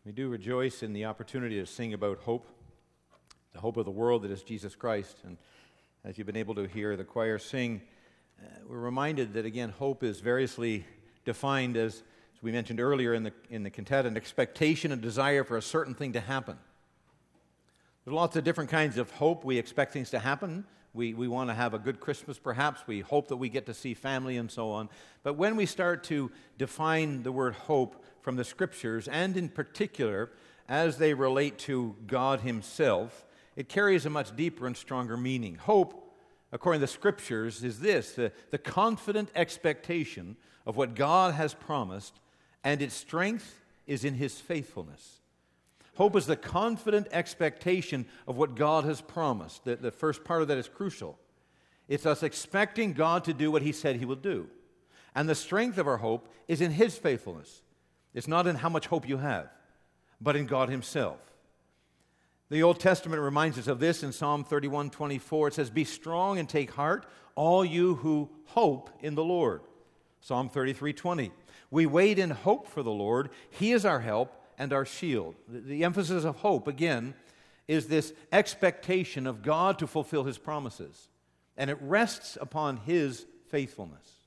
We do rejoice in the opportunity to sing about hope, the hope of the world that is Jesus Christ. And as you've been able to hear the choir sing, we're reminded that, again, hope is variously defined as we mentioned earlier in the cantate, an expectation and desire for a certain thing to happen. There's lots of different kinds of hope. We expect things to happen. We want to have a good Christmas, perhaps. We hope that we get to see family and so on. But when we start to define the word hope from the Scriptures, and in particular, as they relate to God Himself, it carries a much deeper and stronger meaning. Hope, according to the Scriptures, is this, the confident expectation of what God has promised, and its strength is in His faithfulness. Hope is the confident expectation of what God has promised. The first part of that is crucial. It's us expecting God to do what He said He will do. And the strength of our hope is in His faithfulness. It's not in how much hope you have, but in God Himself. The Old Testament reminds us of this in Psalm 31:24. It says, "Be strong and take heart, all you who hope in the Lord." Psalm 33:20. "We wait in hope for the Lord. He is our help and our shield." The emphasis of hope, again, is this expectation of God to fulfill His promises. And it rests upon His faithfulness.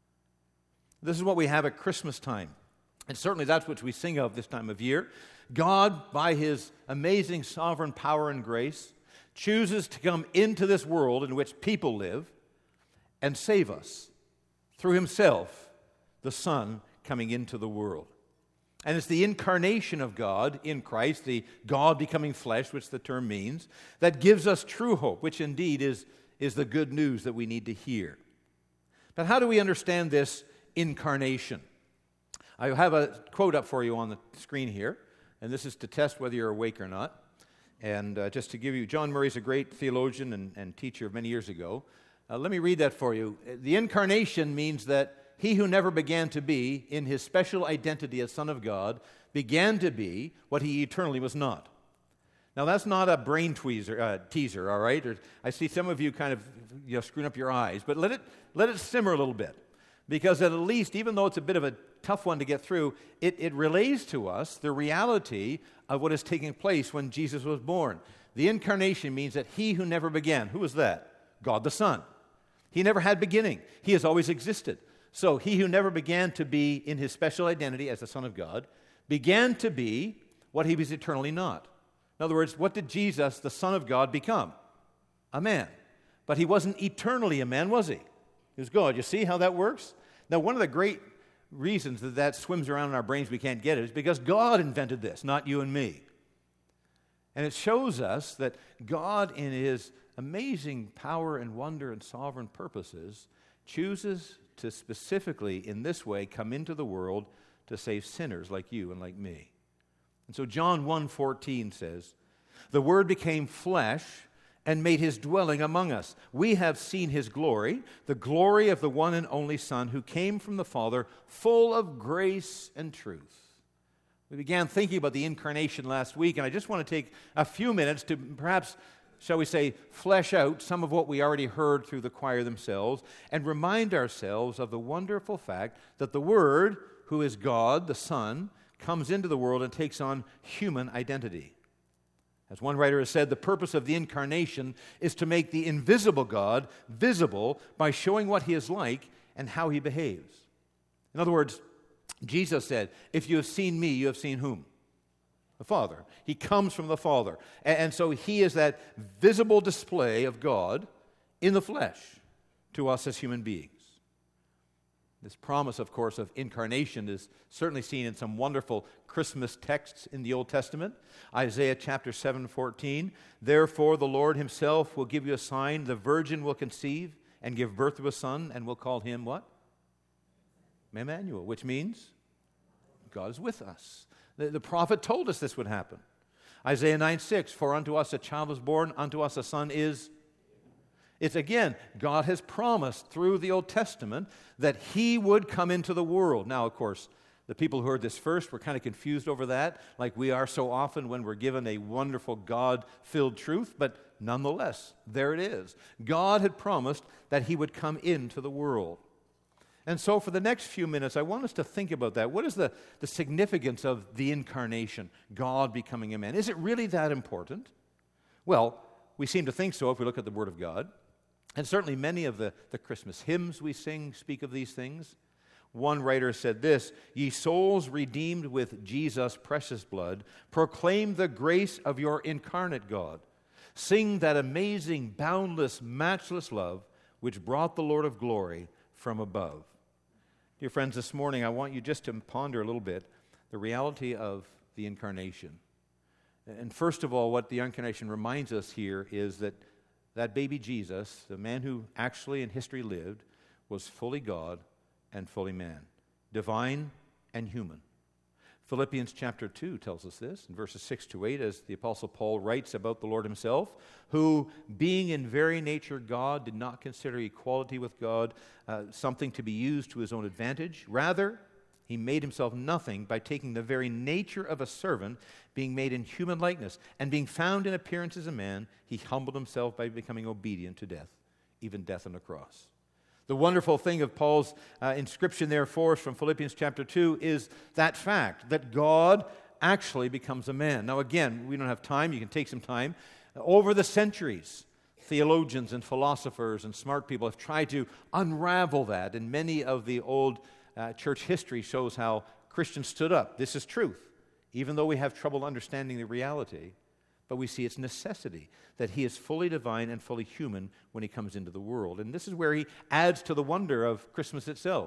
This is what we have at Christmas time. And certainly that's what we sing of this time of year. God, by His amazing sovereign power and grace, chooses to come into this world in which people live and save us through Himself, the Son, coming into the world. And it's the incarnation of God in Christ, the God becoming flesh, which the term means, that gives us true hope, which indeed is the good news that we need to hear. But how do we understand this incarnation? I have a quote up for you on the screen here, and this is to test whether you're awake or not. And just to give you, John Murray's a great theologian and teacher of many years ago. Let me read that for you. The incarnation means that He who never began to be, in His special identity as Son of God, began to be what He eternally was not. Now, that's not a brain teaser, all right? I see some of you kind of screwing up your eyes, but let it simmer a little bit, because at least, even though it's a bit of a tough one to get through, it relays to us the reality of what is taking place when Jesus was born. The incarnation means that He who never began, who was that? God the Son. He never had beginning. He has always existed. So He who never began to be in His special identity as the Son of God began to be what He was eternally not. In other words, what did Jesus, the Son of God, become? A man. But He wasn't eternally a man, was He? He was God. You see how that works? Now, one of the great reasons that swims around in our brains we can't get it is because God invented this, not you and me. And it shows us that God, in His amazing power and wonder and sovereign purposes, chooses to specifically, in this way, come into the world to save sinners like you and like me. And so John 1:14 says, "The Word became flesh and made His dwelling among us. We have seen His glory, the glory of the one and only Son who came from the Father, full of grace and truth." We began thinking about the incarnation last week, and I just want to take a few minutes to perhaps, shall we say, flesh out some of what we already heard through the choir themselves and remind ourselves of the wonderful fact that the Word, who is God, the Son, comes into the world and takes on human identity. As one writer has said, the purpose of the incarnation is to make the invisible God visible by showing what He is like and how He behaves. In other words, Jesus said, "If you have seen me, you have seen whom? The Father." He comes from the Father. And so He is that visible display of God in the flesh to us as human beings. This promise, of course, of incarnation is certainly seen in some wonderful Christmas texts in the Old Testament. Isaiah chapter 7:14, "Therefore the Lord Himself will give you a sign. The virgin will conceive and give birth to a son, and will call Him" what? Emmanuel, which means God is with us. The prophet told us this would happen. Isaiah 9:6, "For unto us a child is born, unto us a son is..." It's again, God has promised through the Old Testament that He would come into the world. Now, of course, the people who heard this first were kind of confused over that, like we are so often when we're given a wonderful God-filled truth, but nonetheless, there it is. God had promised that He would come into the world. And so for the next few minutes, I want us to think about that. What is the significance of the incarnation, God becoming a man? Is it really that important? Well, we seem to think so if we look at the Word of God. And certainly many of the Christmas hymns we sing speak of these things. One writer said this, "Ye souls redeemed with Jesus' precious blood, proclaim the grace of your incarnate God. Sing that amazing, boundless, matchless love which brought the Lord of glory from above." Dear friends, this morning I want you just to ponder a little bit the reality of the incarnation. And first of all, what the incarnation reminds us here is that baby Jesus, the man who actually in history lived, was fully God and fully man, divine and human. Philippians chapter 2 tells us this in verses 6 to 8 as the Apostle Paul writes about the Lord himself, who, being in very nature God, did not consider equality with God something to be used to his own advantage. Rather, he made himself nothing by taking the very nature of a servant, being made in human likeness, and being found in appearance as a man, he humbled himself by becoming obedient to death, even death on the cross. The wonderful thing of Paul's inscription there for us from Philippians chapter 2 is that fact, that God actually becomes a man. Now again, we don't have time, you can take some time. Over the centuries, theologians and philosophers and smart people have tried to unravel that, and many of the old church history shows how Christians stood up. This is truth, even though we have trouble understanding the reality. But we see its necessity, that he is fully divine and fully human when he comes into the world. And this is where he adds to the wonder of Christmas itself.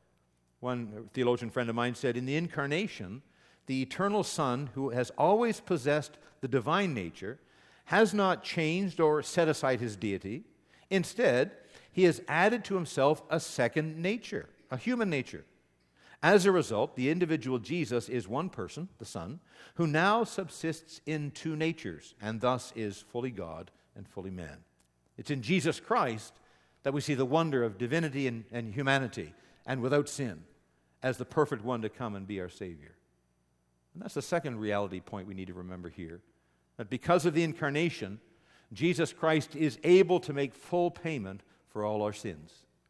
One theologian friend of mine said, in the incarnation, the eternal Son, who has always possessed the divine nature, has not changed or set aside his deity. Instead, he has added to himself a second nature, a human nature. As a result, the individual Jesus is one person, the Son, who now subsists in two natures and thus is fully God and fully man. It's in Jesus Christ that we see the wonder of divinity and humanity and without sin as the perfect one to come and be our Savior. And that's the second reality point we need to remember here, that because of the incarnation, Jesus Christ is able to make full payment for all our sins.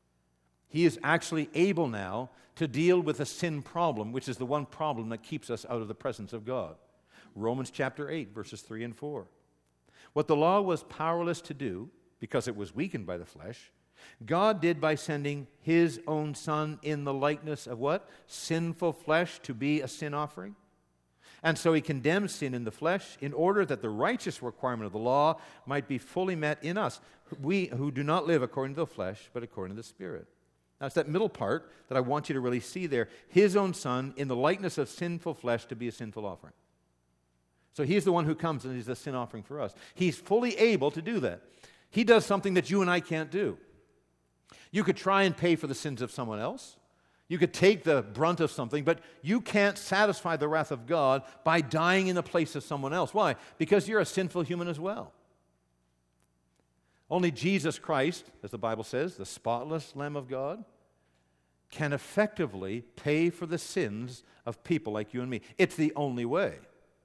He is actually able now to deal with the sin problem, which is the one problem that keeps us out of the presence of God. Romans chapter 8, verses 3 and 4. What the law was powerless to do, because it was weakened by the flesh, God did by sending his own Son in the likeness of what? Sinful flesh to be a sin offering. And so he condemned sin in the flesh in order that the righteous requirement of the law might be fully met in us, we who do not live according to the flesh, but according to the Spirit. Now, it's that middle part that I want you to really see there. His own Son in the likeness of sinful flesh to be a sinful offering. So he's the one who comes and he's the sin offering for us. He's fully able to do that. He does something that you and I can't do. You could try and pay for the sins of someone else. You could take the brunt of something, but you can't satisfy the wrath of God by dying in the place of someone else. Why? Because you're a sinful human as well. Only Jesus Christ, as the Bible says, the spotless Lamb of God, can effectively pay for the sins of people like you and me. It's the only way.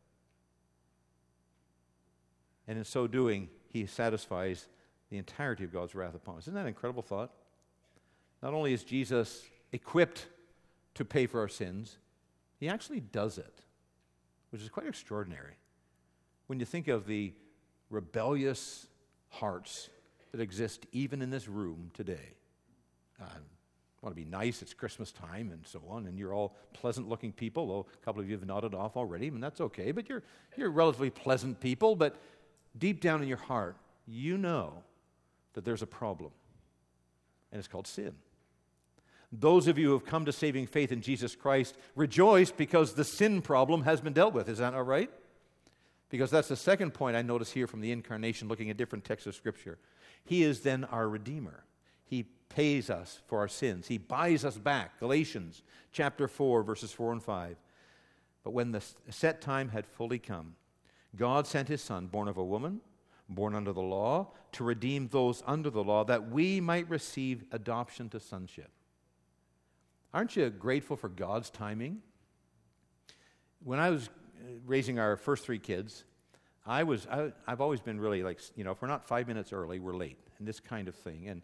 And in so doing, he satisfies the entirety of God's wrath upon us. Isn't that an incredible thought? Not only is Jesus equipped to pay for our sins, he actually does it, which is quite extraordinary. When you think of the rebellious hearts that exist even in this room today. I want to be nice, it's Christmas time and so on, and you're all pleasant-looking people, though a couple of you have nodded off already, and that's okay, but you're relatively pleasant people, but deep down in your heart, you know that there's a problem, and it's called sin. Those of you who have come to saving faith in Jesus Christ rejoice because the sin problem has been dealt with. Is that all right? Because that's the second point I notice here from the incarnation, looking at different texts of Scripture. He is then our Redeemer. He pays us for our sins. He buys us back. Galatians chapter 4, verses 4 and 5. But when the set time had fully come, God sent his Son, born of a woman, born under the law, to redeem those under the law, that we might receive adoption to sonship. Aren't you grateful for God's timing? When I was raising our first three kids, I've always been really like, if we're not 5 minutes early, we're late, and this kind of thing.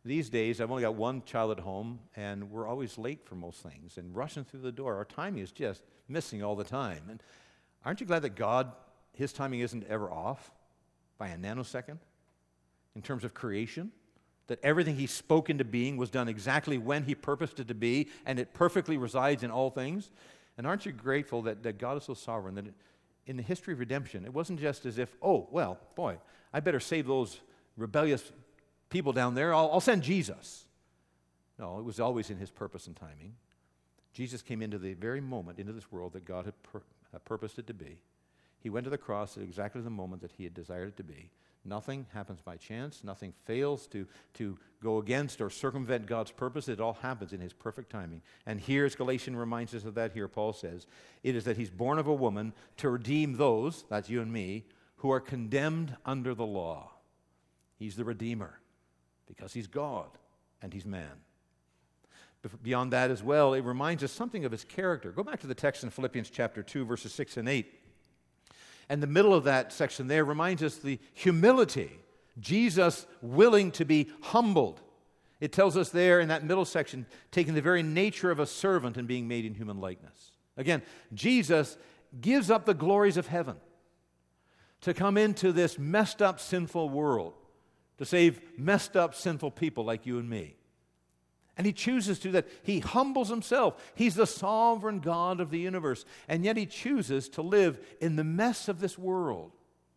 These days, I've only got one child at home, and we're always late for most things and rushing through the door. Our timing is just missing all the time. And aren't you glad that God, his timing isn't ever off by a nanosecond in terms of creation? That everything he spoke into being was done exactly when he purposed it to be, and it perfectly resides in all things? And aren't you grateful that God is so sovereign that in the history of redemption, it wasn't just as if, oh, well, boy, I better save those rebellious people down there. I'll send Jesus. No, it was always in his purpose and timing. Jesus came into the very moment, into this world that God had purposed it to be. He went to the cross at exactly the moment that he had desired it to be. Nothing happens by chance. Nothing fails to go against or circumvent God's purpose. It all happens in his perfect timing. And here, as Galatians reminds us of that here, Paul says, it is that he's born of a woman to redeem those, that's you and me, who are condemned under the law. He's the Redeemer because he's God and he's man. But beyond that as well, it reminds us something of his character. Go back to the text in Philippians chapter 2, verses 6 and 8. And the middle of that section there reminds us the humility, Jesus willing to be humbled. It tells us there in that middle section, taking the very nature of a servant and being made in human likeness. Again, Jesus gives up the glories of heaven to come into this messed up, sinful world, to save messed up, sinful people like you and me. And he chooses to do that. He humbles himself. He's the sovereign God of the universe. And yet he chooses to live in the mess of this world.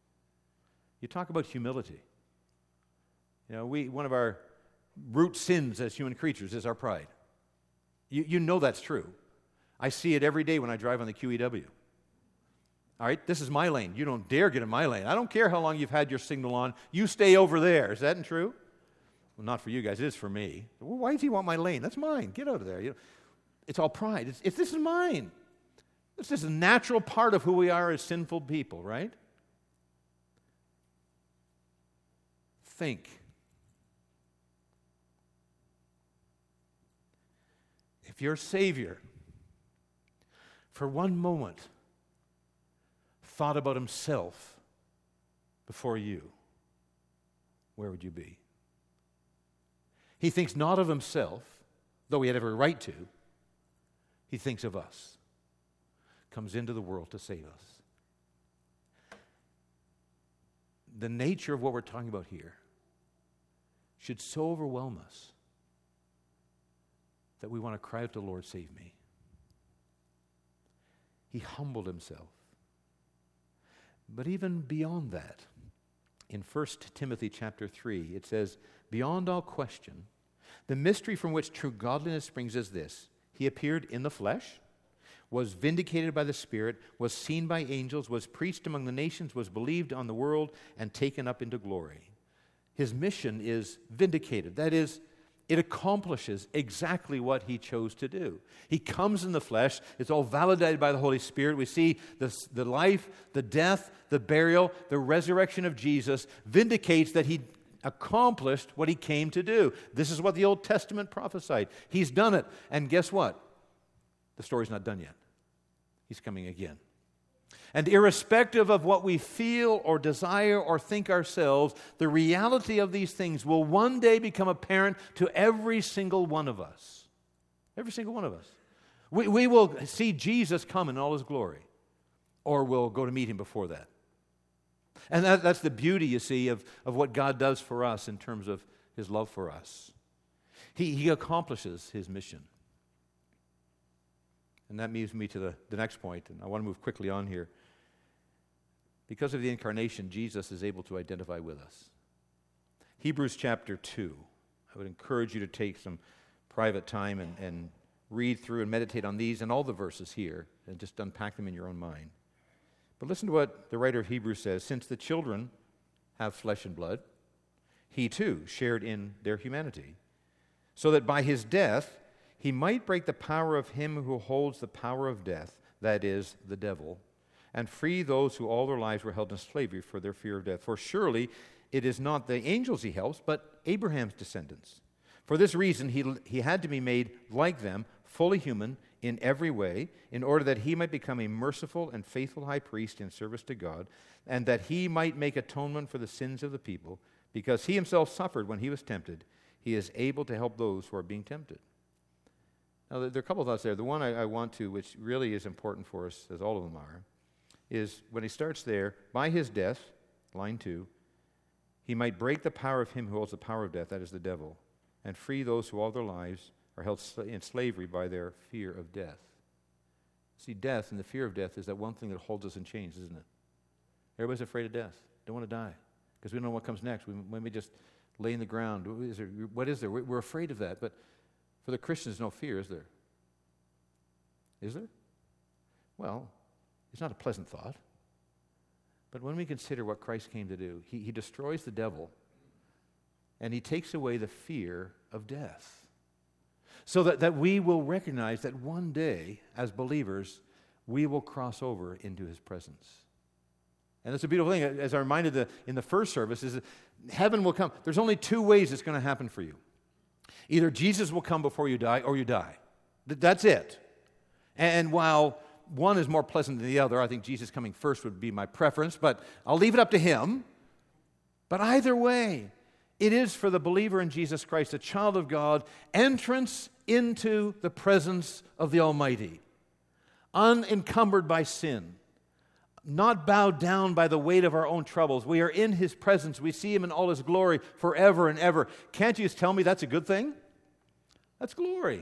You talk about humility. You know, one of our root sins as human creatures is our pride. You know that's true. I see it every day when I drive on the QEW. All right, this is my lane. You don't dare get in my lane. I don't care how long you've had your signal on. You stay over there. Is that true? Well, not for you guys. It is for me. Well, why does he want my lane? That's mine. Get out of there. It's all pride. If this is mine. This is a natural part of who we are as sinful people, right? Think. If your Savior, for one moment, thought about himself before you, where would you be? He thinks not of himself, though he had every right to. He thinks of us. Comes into the world to save us. The nature of what we're talking about here should so overwhelm us that we want to cry out to the Lord, save me. He humbled himself. But even beyond that, in 1 Timothy chapter 3, it says, beyond all question, the mystery from which true godliness springs is this: he appeared in the flesh, was vindicated by the Spirit, was seen by angels, was preached among the nations, was believed on the world, and taken up into glory. His mission is vindicated. That is, it accomplishes exactly what he chose to do. He comes in the flesh. It's all validated by the Holy Spirit. We see the life, the death, the burial, the resurrection of Jesus vindicates that he accomplished what he came to do. This is what the Old Testament prophesied. He's done it. And guess what? The story's not done yet. He's coming again. And irrespective of what we feel or desire or think ourselves, the reality of these things will one day become apparent to every single one of us. Every single one of us. We will see Jesus come in all his glory, or we'll go to meet him before that. And that's the beauty, you see, of what God does for us in terms of his love for us. He accomplishes his mission. And that moves me to the next point, and I want to move quickly on here. Because of the incarnation, Jesus is able to identify with us. Hebrews chapter 2. I would encourage you to take some private time and read through and meditate on these and all the verses here and just unpack them in your own mind. But listen to what the writer of Hebrews says. Since the children have flesh and blood, he too shared in their humanity, so that by his death he might break the power of him who holds the power of death, that is, the devil, and free those who all their lives were held in slavery for their fear of death. For surely it is not the angels he helps, but Abraham's descendants. For this reason he had to be made like them, fully human in every way, in order that he might become a merciful and faithful high priest in service to God, and that he might make atonement for the sins of the people. Because he himself suffered when he was tempted, He is able to help those who are being tempted. Now, there are a couple of thoughts there. The one I want to, which really is important for us, as all of them are, is when he starts there, by his death, line 2, he might break the power of him who holds the power of death, that is the devil, and free those who all their lives are held in slavery by their fear of death. See, death and the fear of death is that one thing that holds us in chains, isn't it? Everybody's afraid of death. Don't want to die because we don't know what comes next. We may just lay in the ground. What is there? We're afraid of that. But for the Christians, no fear, is there? Is there? Well, it's not a pleasant thought. But when we consider what Christ came to do, he destroys the devil and he takes away the fear of death. So that we will recognize that one day, as believers, we will cross over into his presence. And that's a beautiful thing. As I reminded in the first service, is that heaven will come. There's only 2 ways it's going to happen for you. Either Jesus will come before you die, or you die. That's it. And while one is more pleasant than the other, I think Jesus coming first would be my preference, but I'll leave it up to him. But either way, it is for the believer in Jesus Christ, a child of God, entrance into the presence of the Almighty, unencumbered by sin, not bowed down by the weight of our own troubles. We are in his presence. We see him in all his glory forever and ever. Can't you just tell me that's a good thing? That's glory.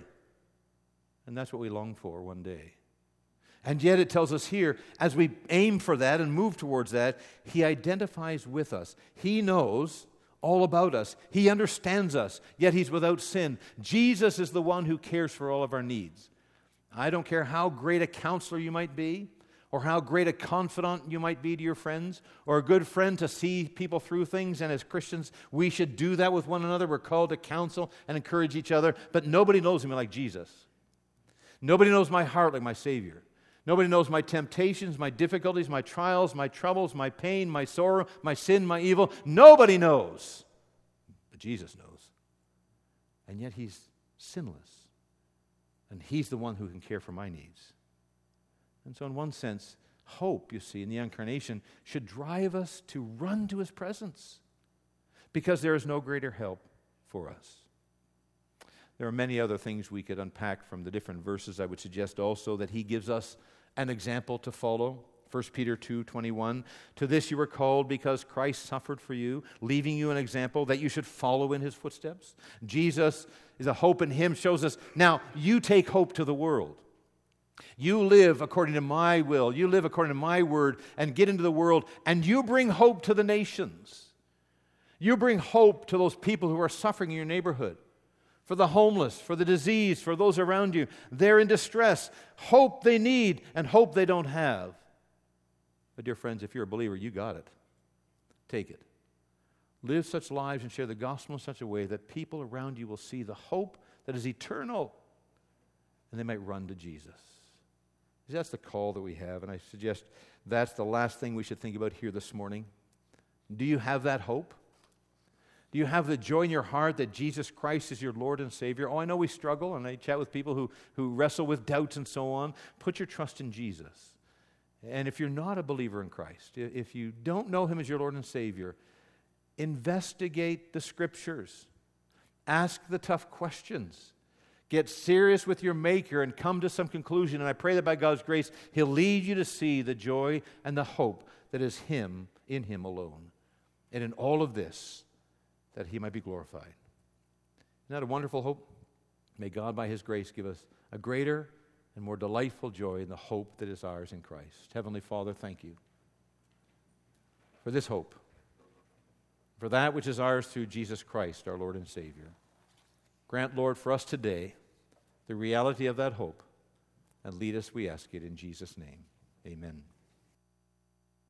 And that's what we long for one day. And yet it tells us here, as we aim for that and move towards that, he identifies with us. He knows all about us. He understands us, yet he's without sin. Jesus is the one who cares for all of our needs. I don't care how great a counselor you might be, or how great a confidant you might be to your friends, or a good friend to see people through things, and as Christians, we should do that with one another. We're called to counsel and encourage each other, but nobody knows me like Jesus. Nobody knows my heart like my Savior. Nobody knows my temptations, my difficulties, my trials, my troubles, my pain, my sorrow, my sin, my evil. Nobody knows. But Jesus knows. And yet he's sinless. And he's the one who can care for my needs. And so in one sense, hope, you see, in the incarnation should drive us to run to his presence because there is no greater help for us. There are many other things we could unpack from the different verses. I would suggest also that he gives us an example to follow. 1 Peter 2:21, to this you were called because Christ suffered for you, leaving you an example that you should follow in his footsteps. Jesus is a hope in him, shows us, now you take hope to the world. You live according to my will, you live according to my word, and get into the world, and you bring hope to the nations. You bring hope to those people who are suffering in your neighborhood. For the homeless, for the diseased, for those around you. They're in distress. Hope they need and hope they don't have. But dear friends, if you're a believer, you got it. Take it. Live such lives and share the gospel in such a way that people around you will see the hope that is eternal and they might run to Jesus. That's the call that we have, and I suggest that's the last thing we should think about here this morning. Do you have that hope? Do you have the joy in your heart that Jesus Christ is your Lord and Savior? Oh, I know we struggle, and I chat with people who wrestle with doubts and so on. Put your trust in Jesus. And if you're not a believer in Christ, if you don't know him as your Lord and Savior, investigate the Scriptures. Ask the tough questions. Get serious with your Maker and come to some conclusion. And I pray that by God's grace, he'll lead you to see the joy and the hope that is him, in him alone. And in all of this, that he might be glorified. Isn't that a wonderful hope? May God, by his grace, give us a greater and more delightful joy in the hope that is ours in Christ. Heavenly Father, thank you for this hope, for that which is ours through Jesus Christ, our Lord and Savior. Grant, Lord, for us today the reality of that hope, and lead us, we ask it, in Jesus' name. Amen.